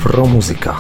Pro muzyka.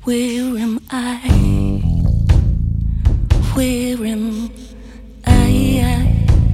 Where am I? Where am I?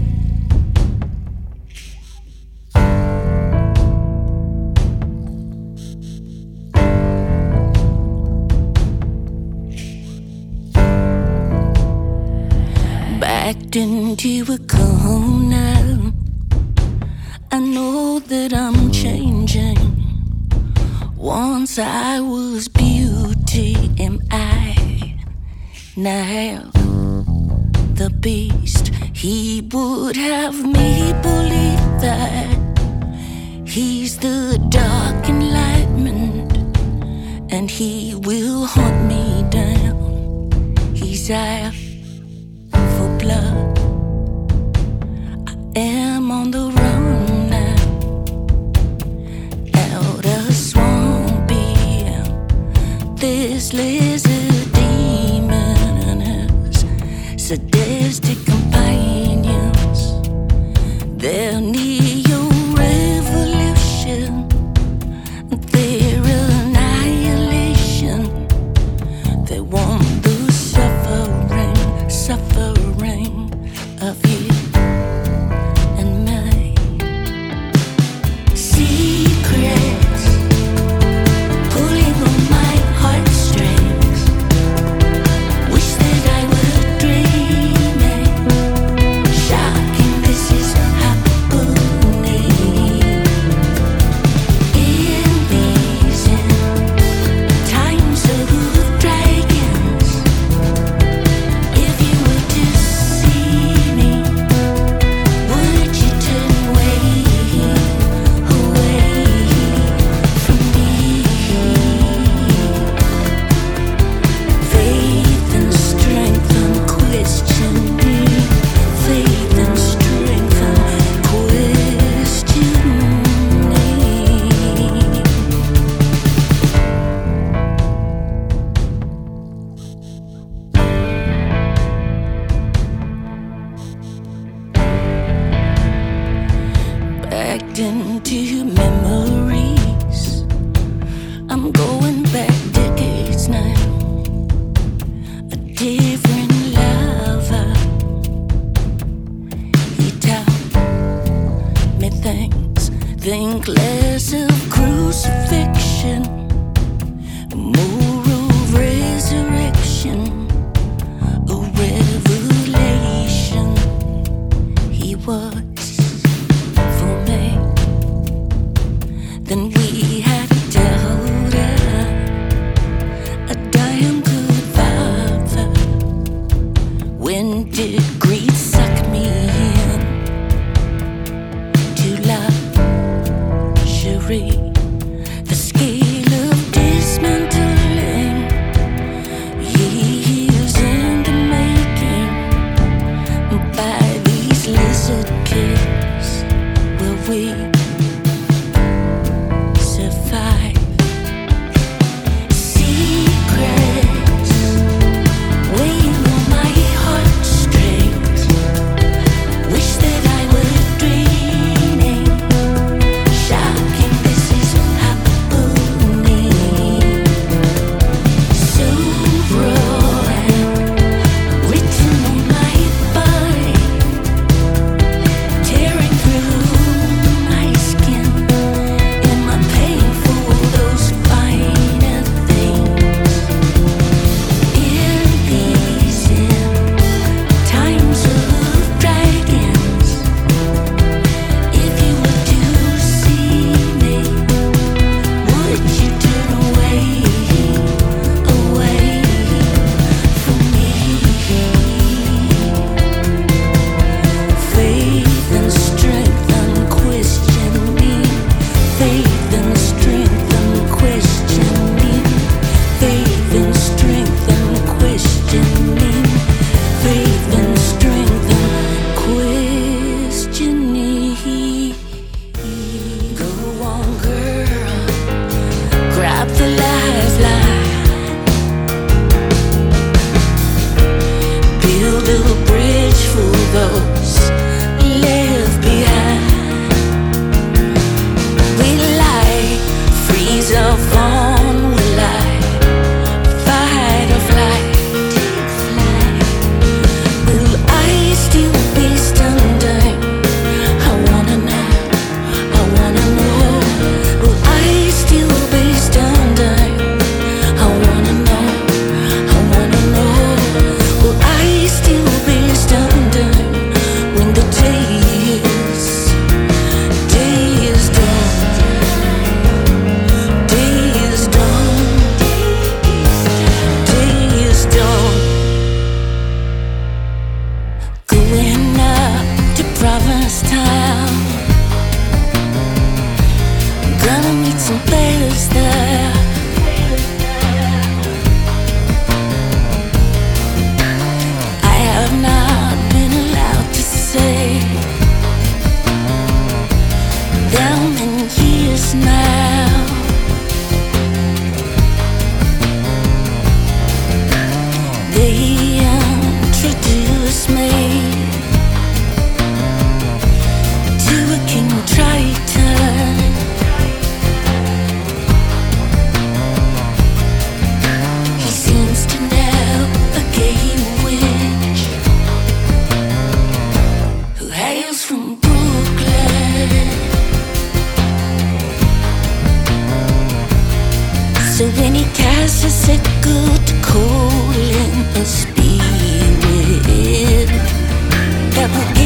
Backed into a corner. I know that I'm changing. Once I was beauty, am I now the beast? He would have me believe that he's the dark enlightenment, and he will hunt me down. He's out for blood. I am on the run now, out of swampy. This lizard demon and his sadistic companions, their neo-revolution, their annihilation. They want the suffering of you and me. Secrets pulling on my heartstrings. Wish that I were dreaming. Shocking, this is happening. In these times of dragons, if you were to see me, would you turn away from me? Faith and strength unquestioning. Faith and strength unquestioning. Backed into memories. I'm going back decades now. A different lover. He taught me things. Think less of crucifixion, more of resurrection, a revelation. He was for me. Then we had a daughter, a damn good father. When did greed suck me in to luxury? The scale of dismantling years in the making by these lizard kids. Will we survive? Secrets weighing on my heartstrings. Wish that I were dreaming. Shocking, this is happening. So raw and written on my body, tearing through my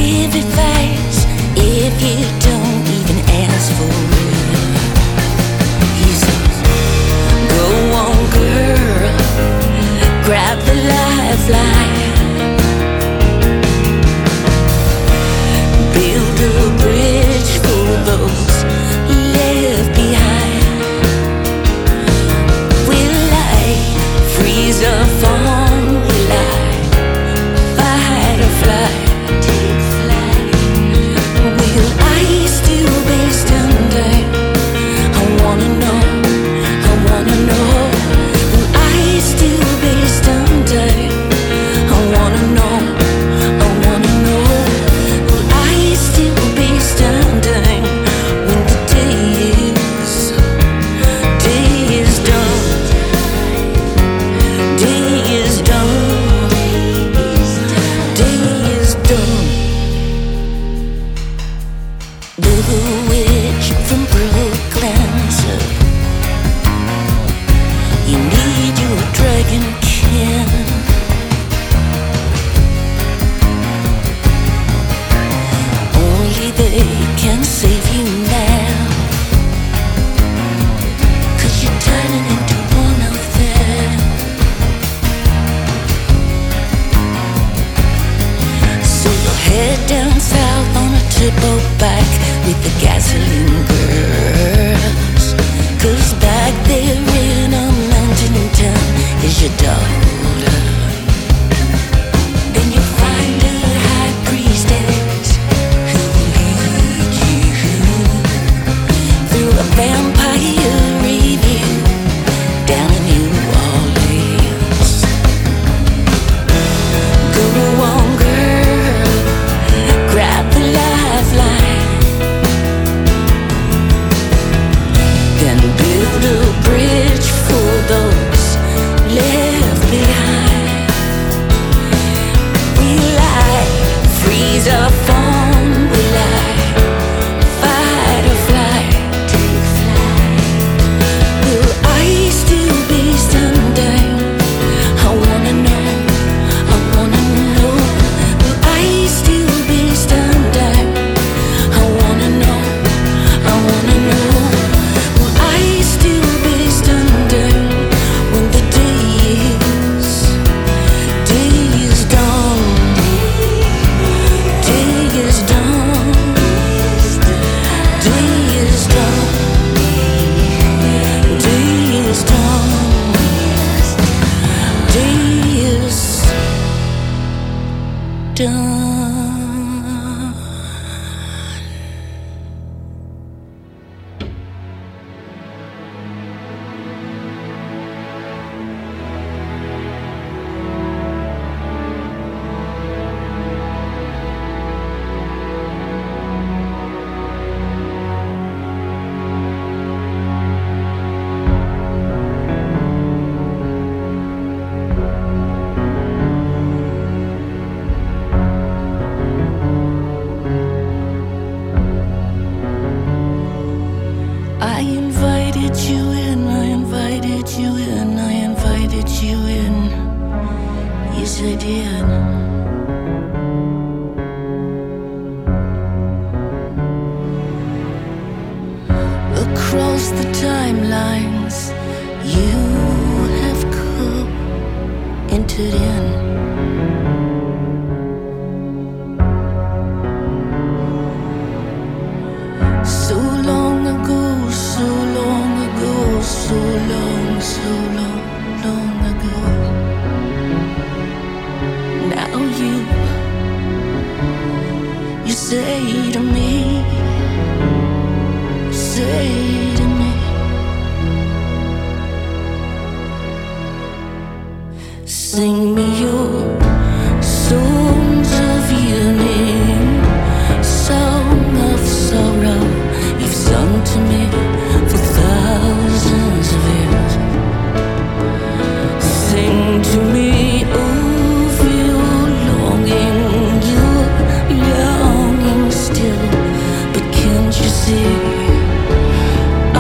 give advice if you don't even ask for it. He says, go on, girl, grab the lifeline, build a bridge for those left behind. Will I freeze or fall? Will I fight or fly? Take flight. Will I still be standing? I wanna know. I wanna know. Will I still be standing? I wanna know. I wanna know. Will I still be standing when the day is done? Day is done. Day is done. The witch from Brooklyn said, you need your dragon kin. Only they can save you now, 'cause you're turning into one of them. So you'll head down south on a tugboat back with the gasoline girls, 'cause back there in a mountain town is your daughter. Then you find a high priestess who'll lead you through a vampire review down in New Orleans. Go on, girl, grab the lifeline, then build a bridge for those left behind. Will I freeze or fall? Will I fight or fly? Take flight. Will I still be standing? I wanna know. I wanna know. Will I still be standing? I wanna know. I wanna know. Will I still be standing when the day is done? Day is done. Day is done. Day is done. Day is done. I invited you in, I invited you in, I invited you in. Yes, I did. Across the timelines, you have come, entered in. So long ago, so long ago, so long, so long, long ago. Now you say to me, say to me, sing me your songs of yearning, song of sorrow you've sung to me for thousands of years. Sing to me of your longing, your longing still. But can't you see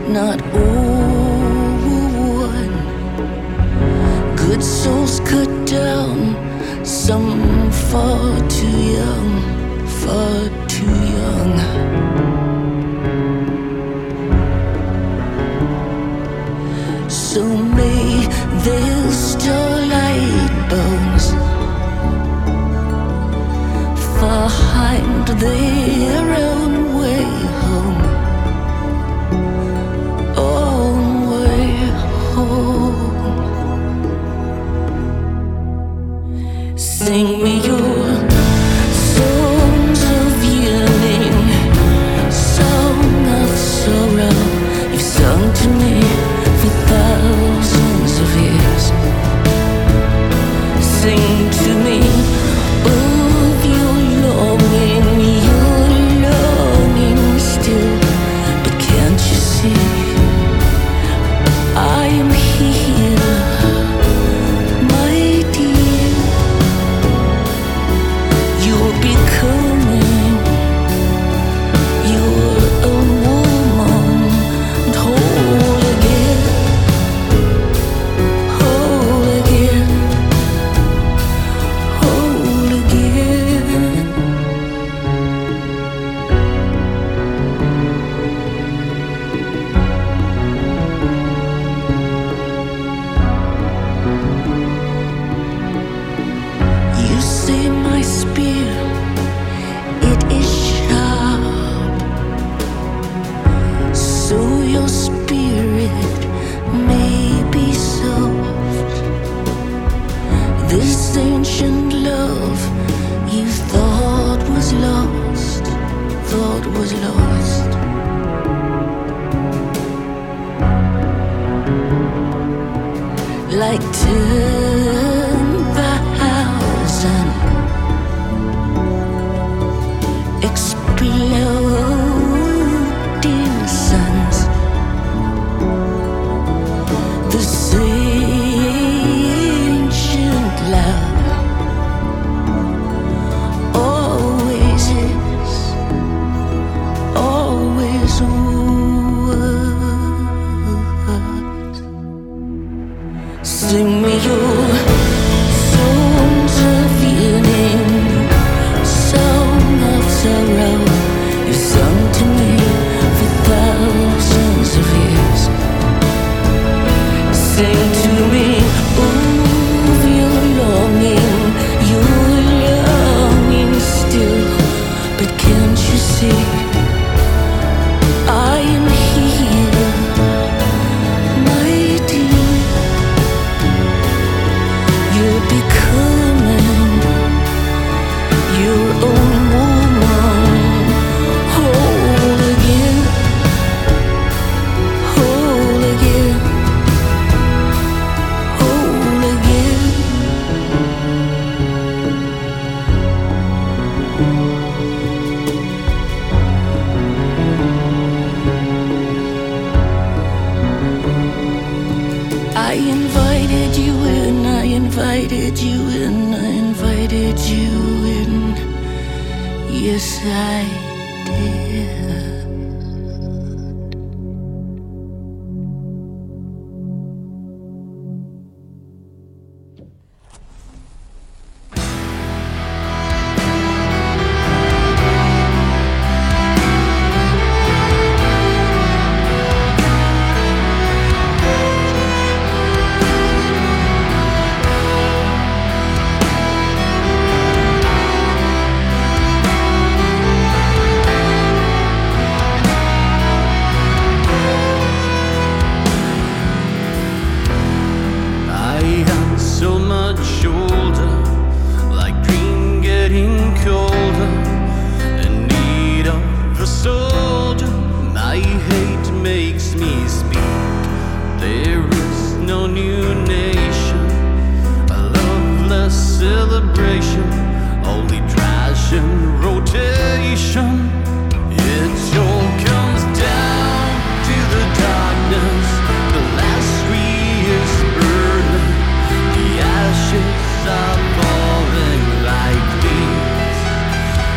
not one. Good souls cut down, some far too young, far too young. So may their starlight bones find their own way home, own way home. Sing me your songs of yearning, song of sorrow you've sung to me for thousands of years. Sing to me of your longing still. But can't you see I am here, my dear? You're becoming, you're a woman, and whole again, whole again, whole again. You say my spear, it is sharp, so your spirit may be soft. This ancient love you thought was lost, thought was lost. Like 10,000 exploding suns, this ancient love always is, always was. Sing me your songs of yearning, song of sorrow you've sung to me for thousands of years. Sing to me of your longing still. But can't you see I am here, my dear? You're becoming your own woman, whole again, whole again, whole again. I invited you in, I invited you in, I invited you in. Yes, I did.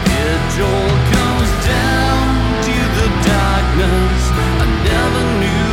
all comes down to the darkness I never knew.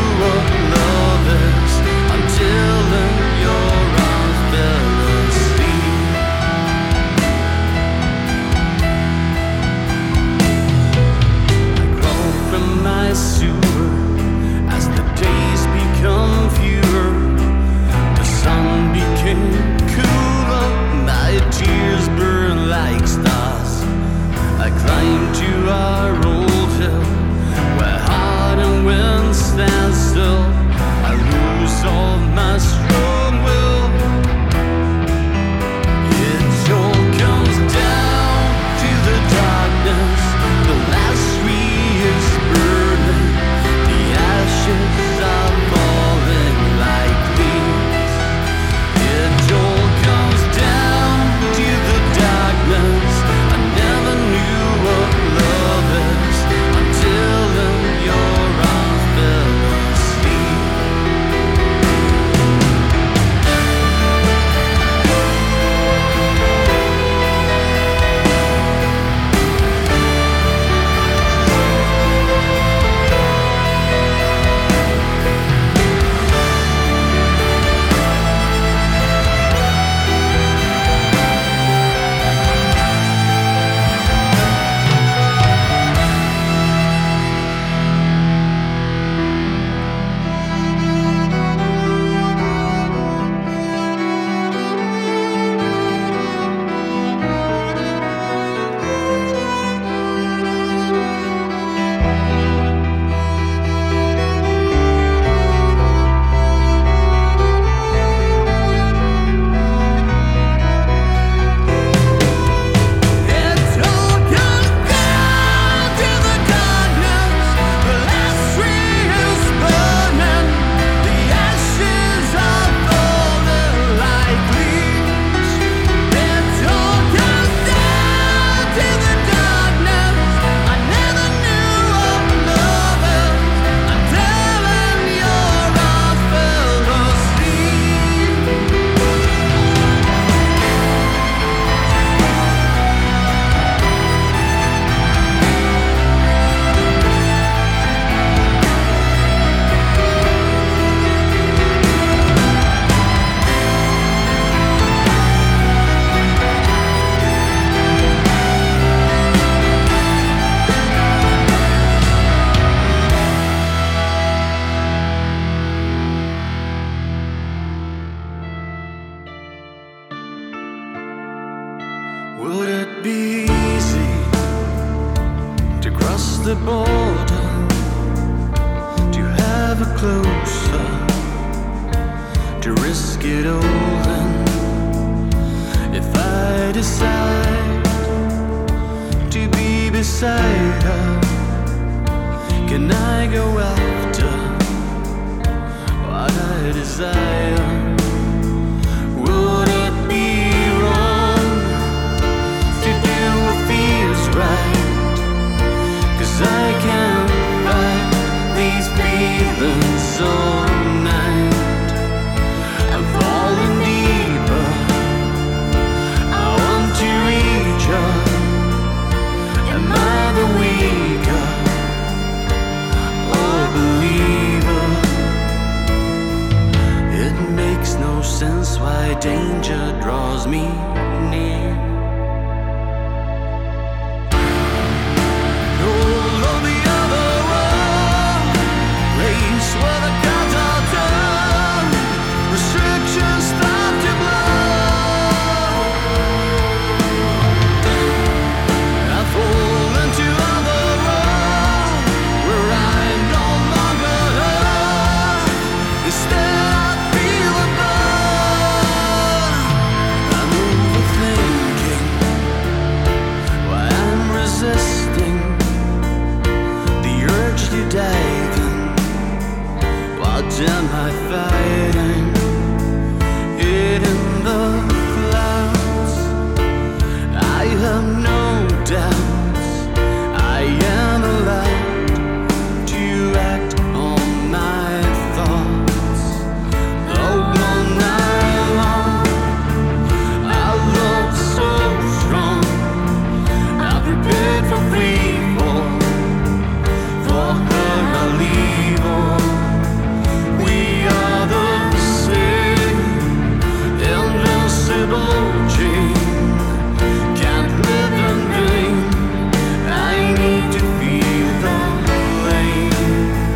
the border, to have a closer, to risk it all. Then if I decide to be beside her, can I go after what I desire? Would it be wrong to do what feels right? 'Cause I can't fight these feelings all night. I'm falling deeper, I want to reach her. Am I the weaker or believer? It makes no sense why danger draws me near. All on the other wall, place where the cards are turned, restrictions start to blow. I fall into other world where I no longer hurt. Instead I feel a burn. I'm overthinking why I'm resisting the urge to dive in. What am I fighting? Hid in the clouds, I have no doubts. I am allowed to act on my thoughts. Though all night long, our love so strong, I prepared for free fall. For her I leave all. We are the same, invincible chain. Can't live in vain. I need to feel the flame.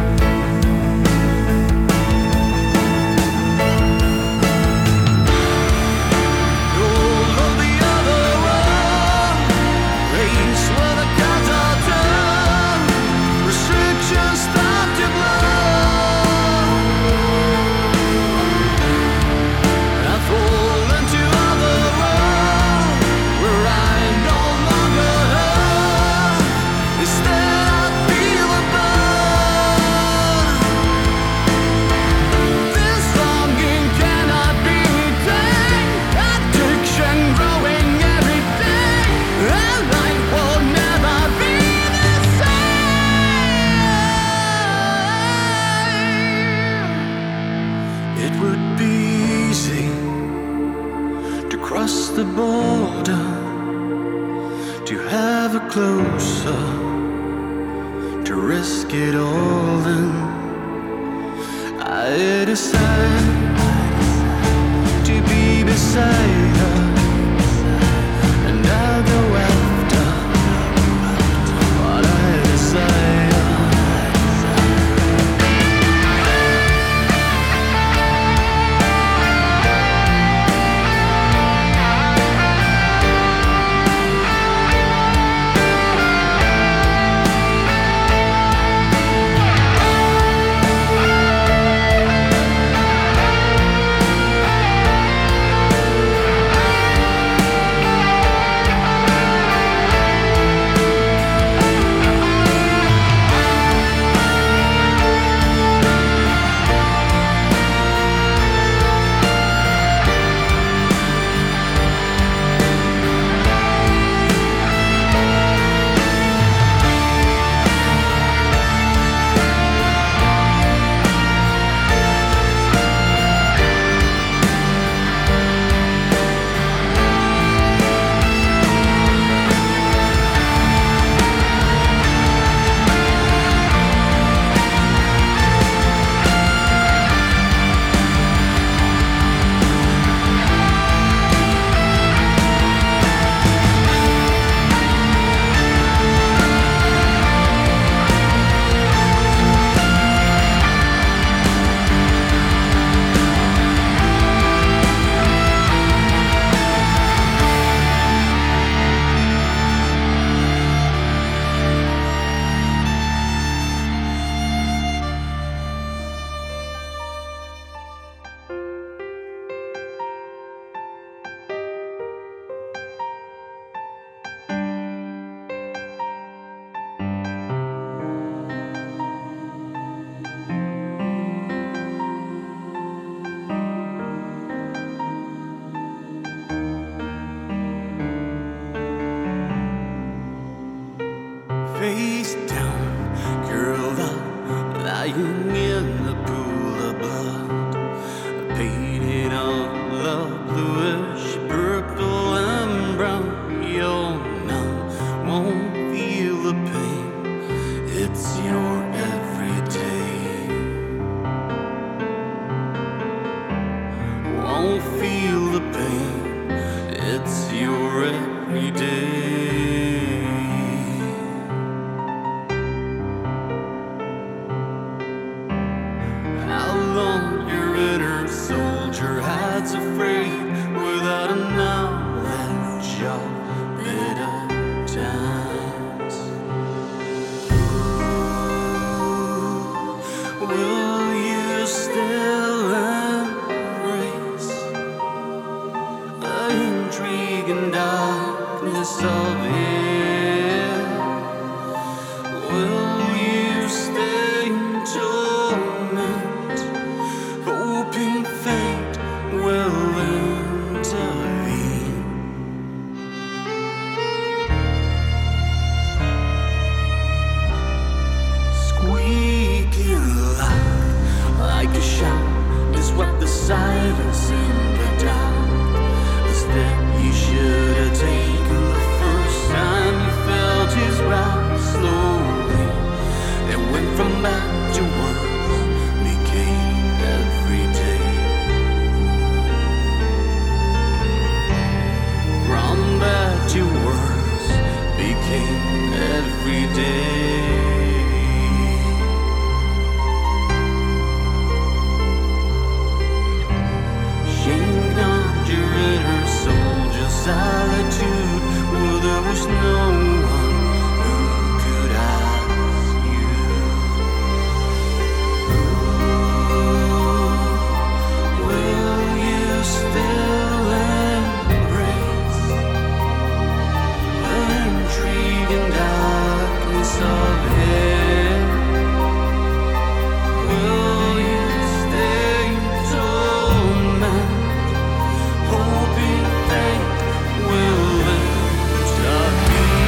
All of the other world, place where the cards are turned, restrictions start to blow. I fall into other world where I no longer hurt. Instead I feel a burn. This longing cannot be tamed. Addiction growing every day, and life will never be the same. It would be easy to cross the border, to have a closer, to risk it all. Then I decide to be beside her, and I'll go after what I desire. that's afraid without a knowledge of bitter times. Will you still embrace the intrigue and darkness of it? Will you stay in torment, hoping fate will intervene? Squeaking loud like a shout is what the silence in the dark. The step you should have taken the first time you felt his wrath. Slowly it went from bad to worse, became everyday. From bad to worse, became everyday. Shame not your inner soldier solitude, where there was no one who could ask you. Will you still embrace the intrigue and darkness of it? Will you stay in torment, hoping fate will intervene?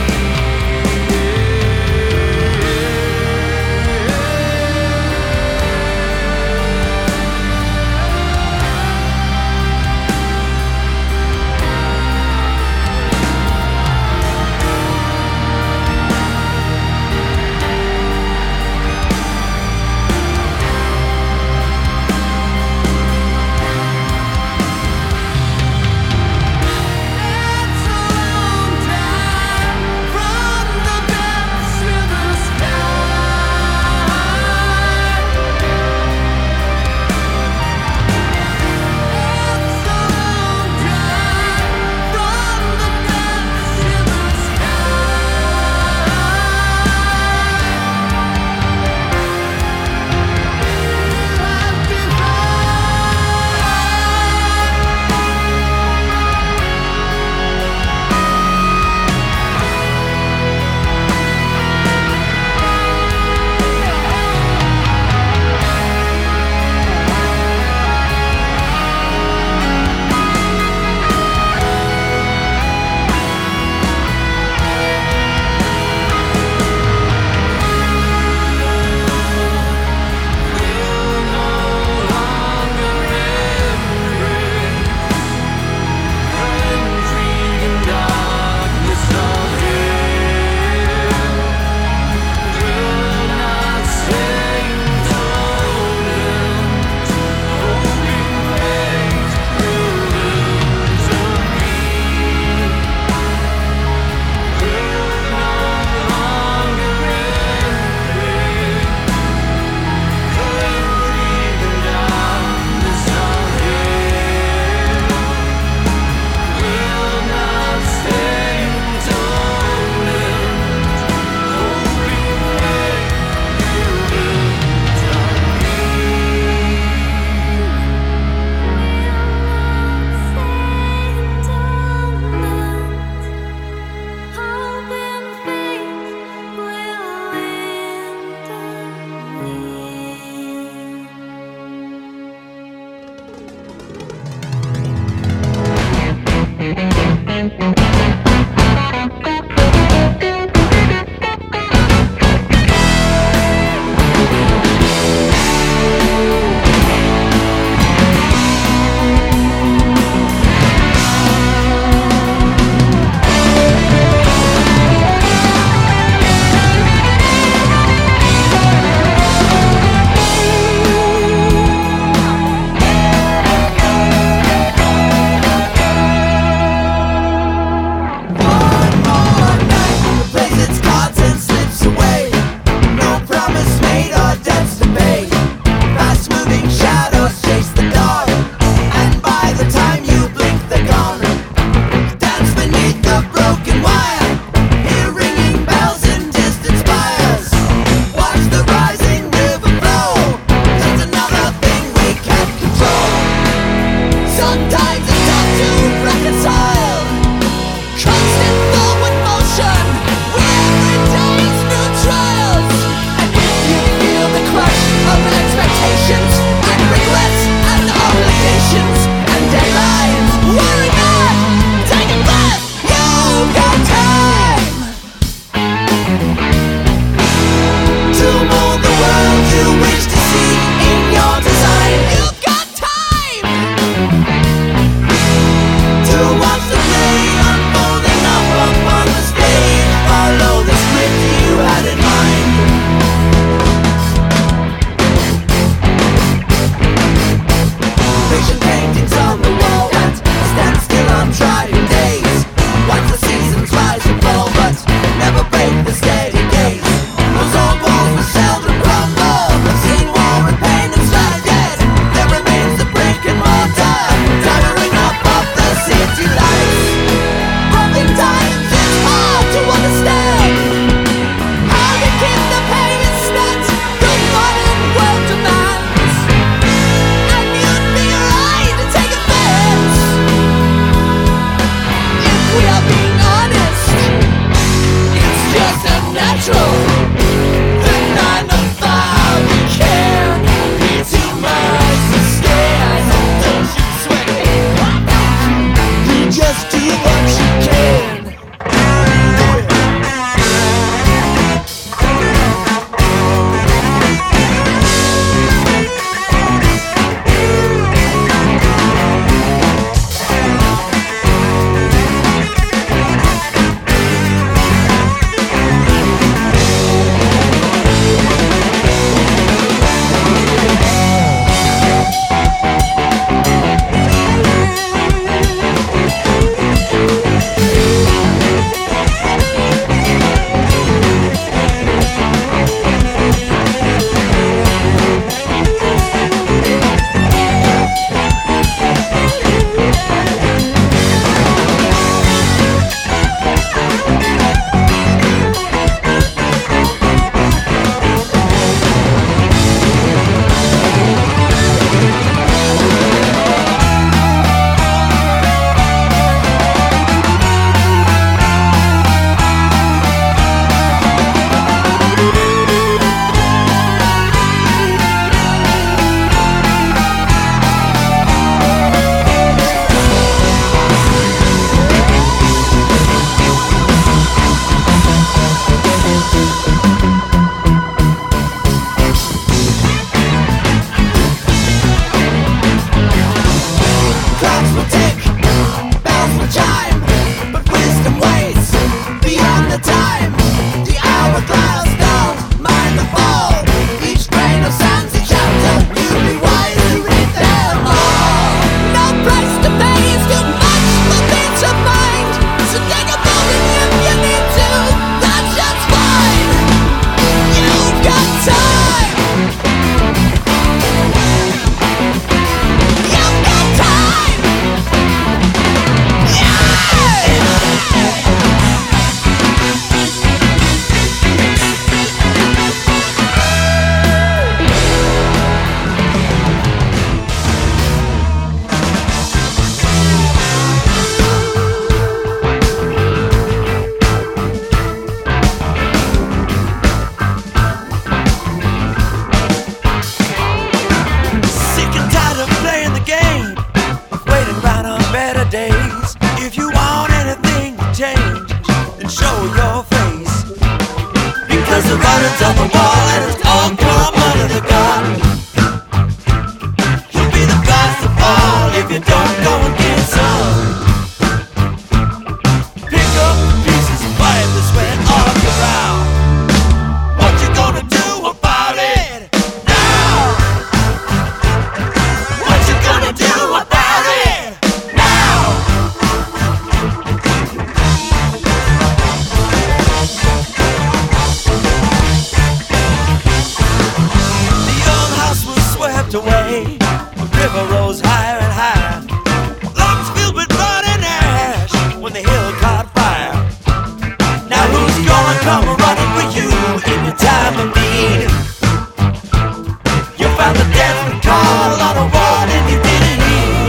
rose higher and higher. Lungs filled with blood and ash when the hill caught fire. Now who's gonna come running for you in your time of need? You found the death call on a wall and you didn't heed.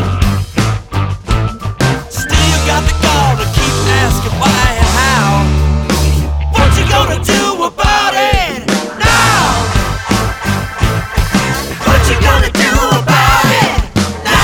Still you got the gall to keep asking why and how. What you gonna do about it now? What you gonna do about it now?